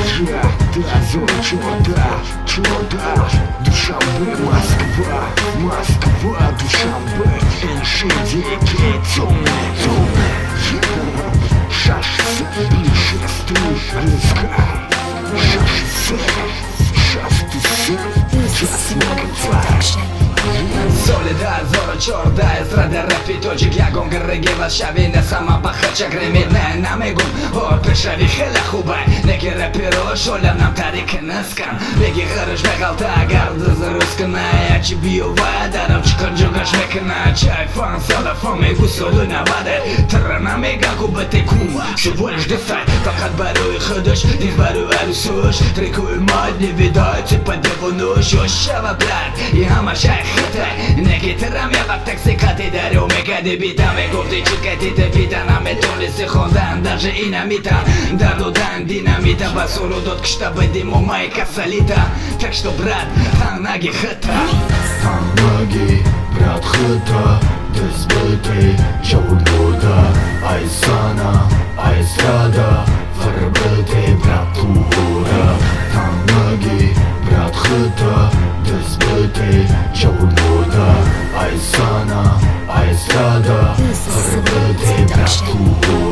Да, зона черта, Душанбе, Москва, Душанбе, НШ-9, темная, шашсе, ближе, стрижка, шашсе, Солидар, зора черта, эстрада, рэп, питочек, я гонгар, реги, варшавина, сама пахача, гремидная, намигум, от пешави, хеля, хубай, неки рэперо, шоля, нам тарик, наскан, беги, харыш, бегалта, гарда, зарусканая, чебиевая, даровчика, джуга, шмекана, чай, фан, сала, фоми, гусолу, навады, тарана, мега, кубаты, кум, всего лишь десай, факат бару и ходыш, дис бару, арусуш, трикую, мать, не видать, по деву ночь, ощава, блядь, и амашай, хитай, неки терам, я как таксикаты, дарю, мега, дебитами, гуфты, читкати, тепитанами, толисы, хондан, даже инамита, дарудан, динамита, басуру, дотк, штабы, диму, майка, солита, так что, брат, танаги, хата. Танаги, брат, хата, дезбыты, чаудуда, айсана, айсрада, варбыты, брат, ура. Танаги, брат, хата, дезбыты, чаудуда, айсана, айсрада, варбыты, брат, ура.